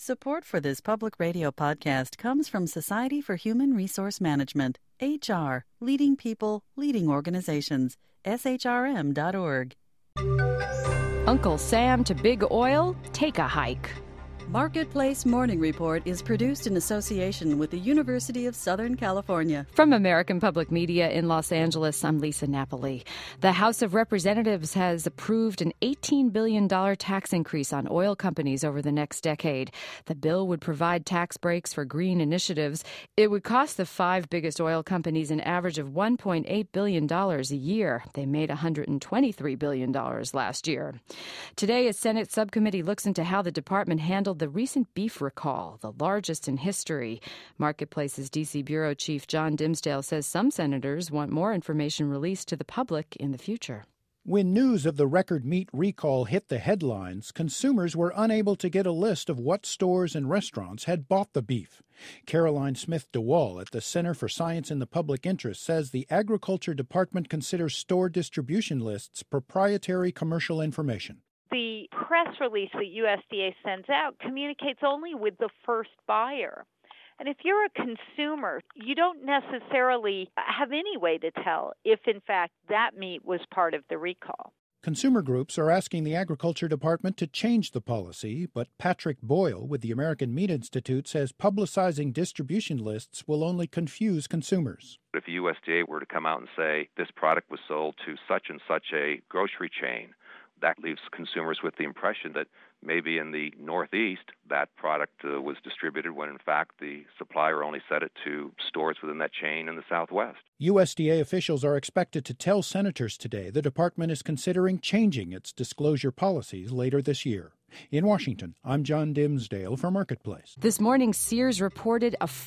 Support for this public radio podcast comes from Society for Human Resource Management, HR, leading people, leading organizations, shrm.org. Uncle Sam to Big Oil, take a hike. Marketplace Morning Report is produced in association with the University of Southern California. From American Public Media in Los Angeles, I'm Lisa Napoli. The House of Representatives has approved an $18 billion tax increase on oil companies over the next decade. The bill would provide tax breaks for green initiatives. It would cost the five biggest oil companies an average of $1.8 billion a year. They made $123 billion last year. Today, a Senate subcommittee looks into how the department handled the recent beef recall, the largest in history. Marketplace's D.C. Bureau Chief John Dimsdale says some senators want more information released to the public in the future. When news of the record meat recall hit the headlines, consumers were unable to get a list of what stores and restaurants had bought the beef. Caroline Smith DeWall at the Center for Science in the Public Interest says the Agriculture Department considers store distribution lists proprietary commercial information. The press release that USDA sends out communicates only with the first buyer. And if you're a consumer, you don't necessarily have any way to tell if, in fact, that meat was part of the recall. Consumer groups are asking the Agriculture Department to change the policy, but Patrick Boyle with the American Meat Institute says publicizing distribution lists will only confuse consumers. If the USDA were to come out and say this product was sold to such and such a grocery chain, that leaves consumers with the impression that maybe in the Northeast that product was distributed when in fact the supplier only set it to stores within that chain in the Southwest. USDA officials are expected to tell senators today the department is considering changing its disclosure policies later this year. In Washington, I'm John Dimsdale for Marketplace. This morning, Sears reported a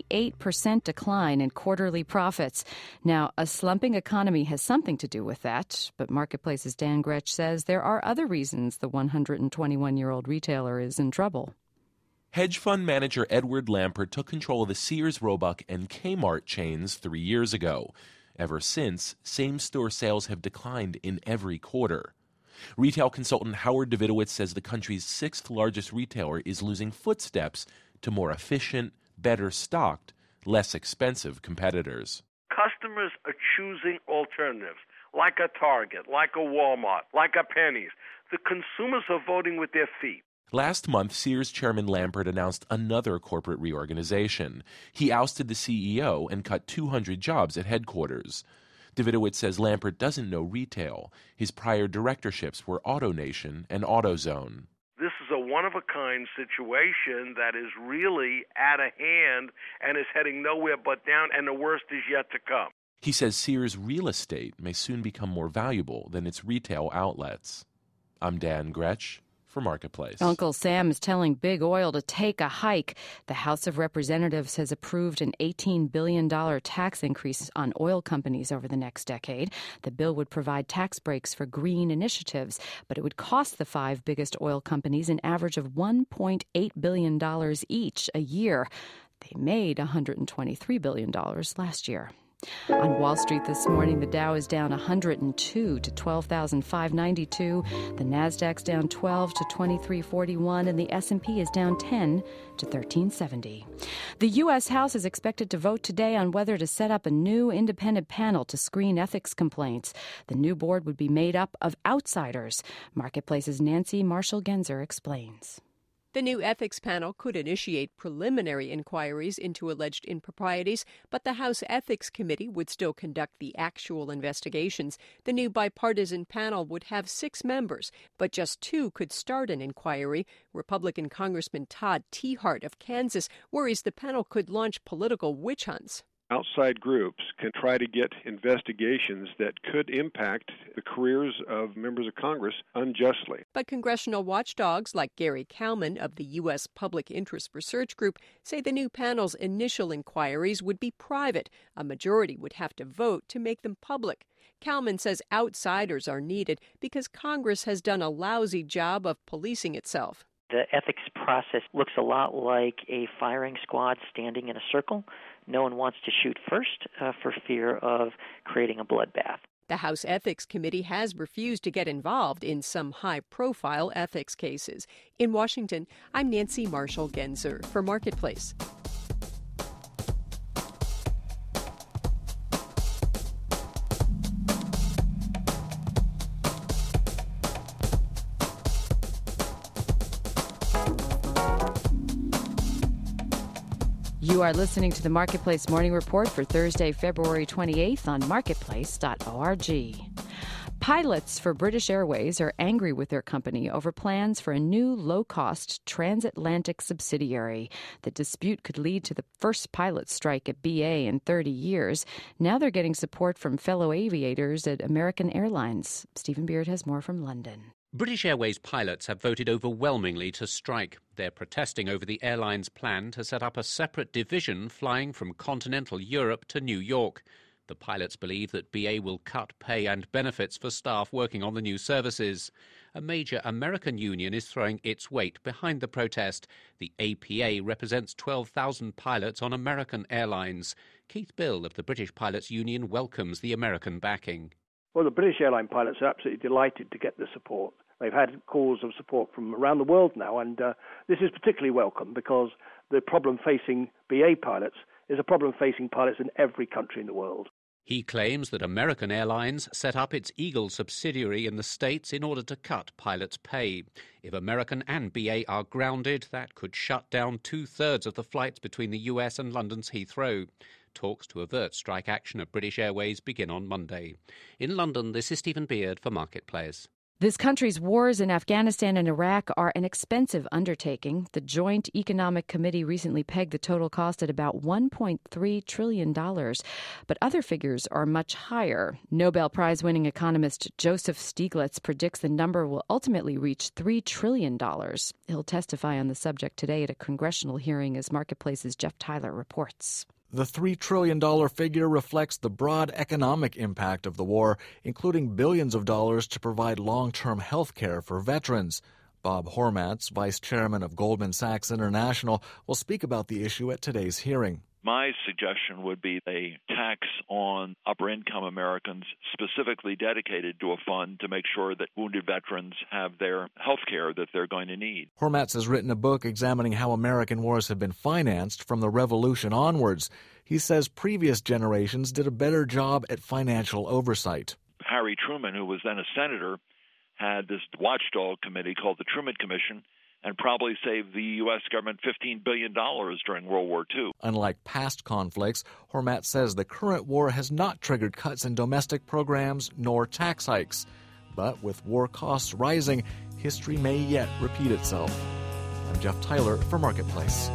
48% decline in quarterly profits. Now, a slumping economy has something to do with that, but Marketplace's Dan Gretsch says there are other reasons the 121-year-old retailer is in trouble. Hedge fund manager Edward Lampert took control of the Sears, Roebuck, and Kmart chains 3 years ago. Ever since, same-store sales have declined in every quarter. Retail consultant Howard Davidowitz says the country's sixth largest retailer is losing footsteps to more efficient, better stocked, less expensive competitors. Customers are choosing alternatives, like a Target, like a Walmart, like a Penny's. The consumers are voting with their feet. Last month, Sears chairman Lampert announced another corporate reorganization. He ousted the CEO and cut 200 jobs at headquarters. Davidowitz says Lampert doesn't know retail. His prior directorships were AutoNation and AutoZone. This is a one-of-a-kind situation that is really out of hand and is heading nowhere but down, and the worst is yet to come. He says Sears' real estate may soon become more valuable than its retail outlets. I'm Dan Gretsch for Marketplace. Uncle Sam is telling Big Oil to take a hike. The House of Representatives has approved an $18 billion tax increase on oil companies over the next decade. The bill would provide tax breaks for green initiatives, but it would cost the five biggest oil companies an average of $1.8 billion each a year. They made $123 billion last year. On Wall Street this morning, the Dow is down 102 to 12,592. The Nasdaq's down 12 to 2341, and the S&P is down 10 to 1370. The U.S. House is expected to vote today on whether to set up a new independent panel to screen ethics complaints. The new board would be made up of outsiders. Marketplace's Nancy Marshall-Genzer explains. The new ethics panel could initiate preliminary inquiries into alleged improprieties, but the House Ethics Committee would still conduct the actual investigations. The new bipartisan panel would have 6 members, but just 2 could start an inquiry. Republican Congressman Todd Tiahrt of Kansas worries the panel could launch political witch hunts. Outside groups can try to get investigations that could impact the careers of members of Congress unjustly. But congressional watchdogs like Gary Kalman of the U.S. Public Interest Research Group say the new panel's initial inquiries would be private. A majority would have to vote to make them public. Kalman says outsiders are needed because Congress has done a lousy job of policing itself. The ethics process looks a lot like a firing squad standing in a circle. No one wants to shoot first for fear of creating a bloodbath. The House Ethics Committee has refused to get involved in some high-profile ethics cases. In Washington, I'm Nancy Marshall-Genzer for Marketplace. You are listening to the Marketplace Morning Report for Thursday, February 28th on marketplace.org. Pilots for British Airways are angry with their company over plans for a new low-cost transatlantic subsidiary. The dispute could lead to the first pilot strike at BA in 30 years. Now they're getting support from fellow aviators at American Airlines. Stephen Beard has more from London. British Airways pilots have voted overwhelmingly to strike. They're protesting over the airline's plan to set up a separate division flying from continental Europe to New York. The pilots believe that BA will cut pay and benefits for staff working on the new services. A major American union is throwing its weight behind the protest. The APA represents 12,000 pilots on American Airlines. Keith Bill of the British Pilots Union welcomes the American backing. Well, the British airline pilots are absolutely delighted to get the support. They've had calls of support from around the world now, and this is particularly welcome because the problem facing BA pilots is a problem facing pilots in every country in the world. He claims that American Airlines set up its Eagle subsidiary in the States in order to cut pilots' pay. If American and BA are grounded, that could shut down 2/3 of the flights between the US and London's Heathrow. Talks to avert strike action at British Airways begin on Monday. In London, this is Stephen Beard for Marketplace. This country's wars in Afghanistan and Iraq are an expensive undertaking. The Joint Economic Committee recently pegged the total cost at about $1.3 trillion. But other figures are much higher. Nobel Prize-winning economist Joseph Stiglitz predicts the number will ultimately reach $3 trillion. He'll testify on the subject today at a congressional hearing as Marketplace's Jeff Tyler reports. The $3 trillion figure reflects the broad economic impact of the war, including billions of dollars to provide long-term health care for veterans. Bob Hormats, vice chairman of Goldman Sachs International, will speak about the issue at today's hearing. My suggestion would be a tax on upper-income Americans specifically dedicated to a fund to make sure that wounded veterans have their health care that they're going to need. Hormats has written a book examining how American wars have been financed from the Revolution onwards. He says previous generations did a better job at financial oversight. Harry Truman, who was then a senator, had this watchdog committee called the Truman Commission, and probably saved the U.S. government $15 billion during World War II. Unlike past conflicts, Hormats says the current war has not triggered cuts in domestic programs nor tax hikes. But with war costs rising, history may yet repeat itself. I'm Jeff Tyler for Marketplace.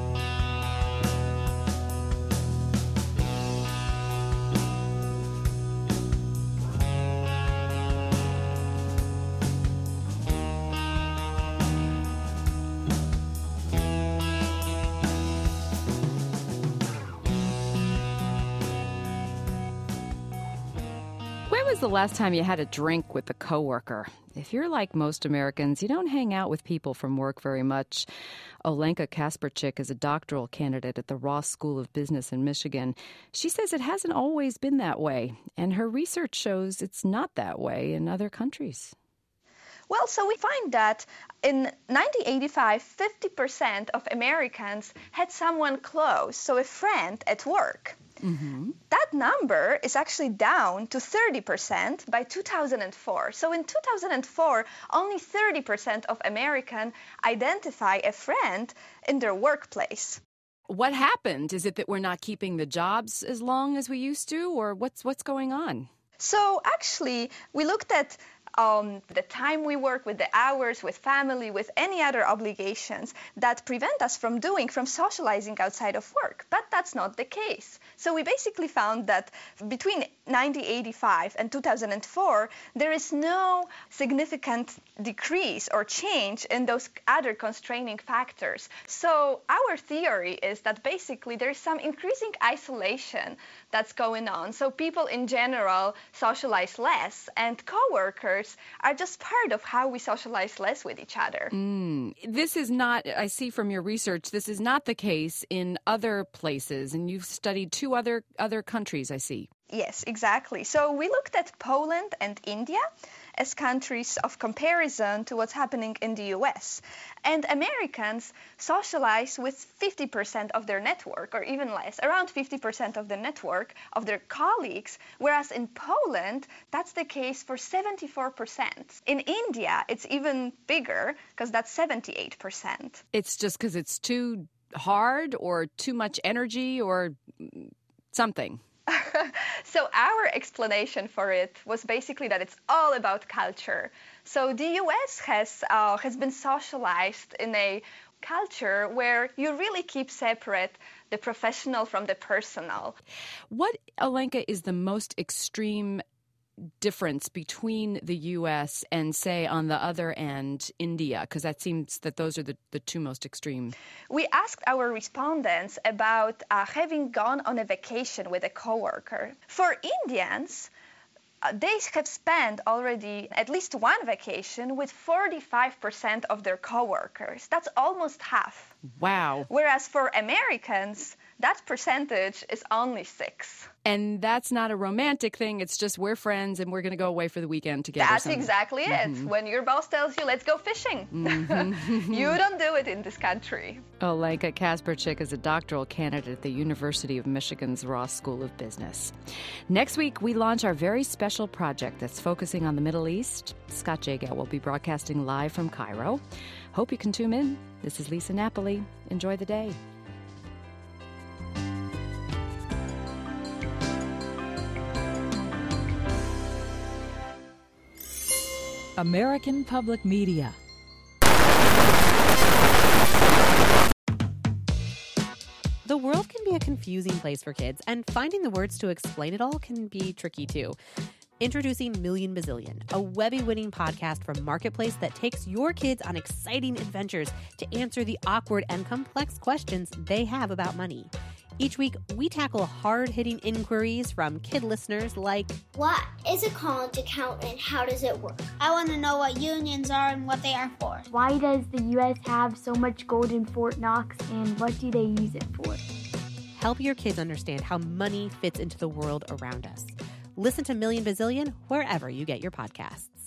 When was the last time you had a drink with a coworker? If you're like most Americans, you don't hang out with people from work very much. Olenka Kasperczyk is a doctoral candidate at the Ross School of Business in Michigan. She says it hasn't always been that way, and her research shows it's not that way in other countries. Well, so we find that in 1985, 50% of Americans had someone close, so a friend at work. Mm-hmm. That number is actually down to 30% by 2004. So in 2004, only 30% of Americans identify a friend in their workplace. What happened? Is it that we're not keeping the jobs as long as we used to, or what's going on? So actually, we looked at the time we work, with the hours, with family, with any other obligations that prevent us from socializing outside of work. But that's not the case. So we basically found that between 1985 and 2004, there is no significant decrease or change in those other constraining factors. So our theory is that basically there is some increasing isolation that's going on. So people in general socialize less, and coworkers are just part of how we socialize less with each other. This is not, I see from your research, this is not the case in other places, and you've studied two other countries, I see. Yes, exactly. So we looked at Poland and India as countries of comparison to what's happening in the US. And Americans socialize with 50% of their network, or even less, around 50% of the network of their colleagues, whereas in Poland, that's the case for 74%. In India, it's even bigger, because that's 78%. It's just because it's too hard or too much energy or something. So our explanation for it was basically that it's all about culture. So the US has been socialized in a culture where you really keep separate the professional from the personal. What, Alenka, is the most extreme difference between the U.S. and, say, on the other end, India? Because that seems that those are the two most extreme. We asked our respondents about having gone on a vacation with a coworker. For Indians, they have spent already at least one vacation with 45% of their coworkers. That's almost half. Wow. Whereas for Americans, that percentage is only 6%. And that's not a romantic thing. It's just we're friends and we're going to go away for the weekend together. That's exactly it. When your boss tells you, let's go fishing. You don't do it in this country. Alenka Kasperczyk is a doctoral candidate at the University of Michigan's Ross School of Business. Next week, we launch our very special project that's focusing on the Middle East. Scott Jagow will be broadcasting live from Cairo. Hope you can tune in. This is Lisa Napoli. Enjoy the day. American Public Media. The world can be a confusing place for kids, and finding the words to explain it all can be tricky too. Introducing Million Bazillion, a Webby-winning podcast from Marketplace that takes your kids on exciting adventures to answer the awkward and complex questions they have about money. Each week, we tackle hard-hitting inquiries from kid listeners like, what is a college account and how does it work? I want to know what unions are and what they are for. Why does the U.S. have so much gold in Fort Knox and what do they use it for? Help your kids understand how money fits into the world around us. Listen to Million Bazillion wherever you get your podcasts.